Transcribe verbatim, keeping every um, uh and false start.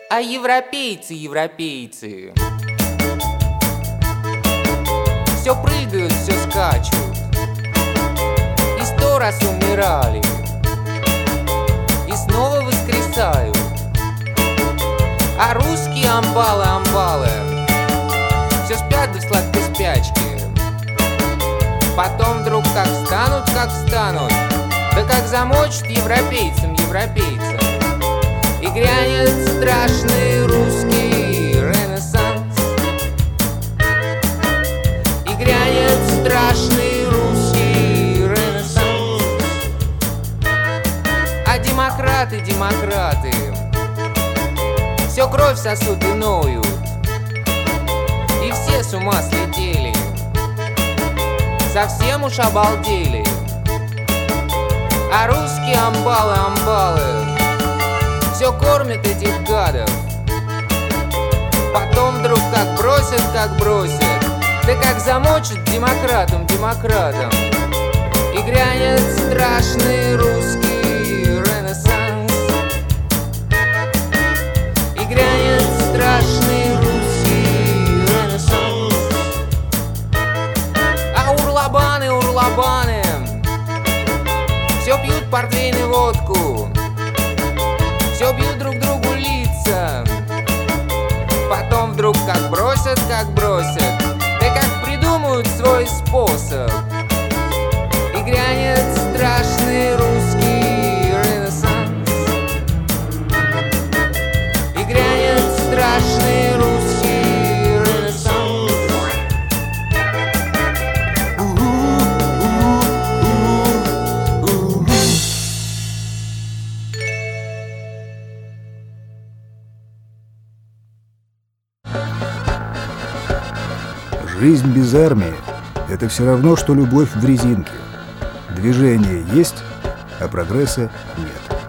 А европейцы, европейцы, все прыгают, все скачут, и сто раз умирали, и снова воскресают. А русские амбалы, амбалы, все спят до сладкой спячки. Потом вдруг как встанут, как встанут, да как замочат европейцам, европейцам. И грянет страшный русский ренессанс. И грянет страшный русский ренессанс. А демократы, демократы, все кровь сосут и ноют, и все с ума слетели, совсем уж обалдели. А русские амбалы, амбалы, все кормят этих гадов. Потом вдруг как бросят, как бросят, да как замочат демократам, демократам. И грянет страшный русский ренессанс. И грянет страшный русский ренессанс. А урлабаны, урлабаны, все пьют портвейн и водку, все бьют друг другу лица. Потом вдруг как бросят, как бросят, да как придумают свой способ. И грянет страшный русский ренессанс. И грянет страшный русский ренессанс. Жизнь без армии – это все равно, что любовь в резинке. Движение есть, а прогресса нет.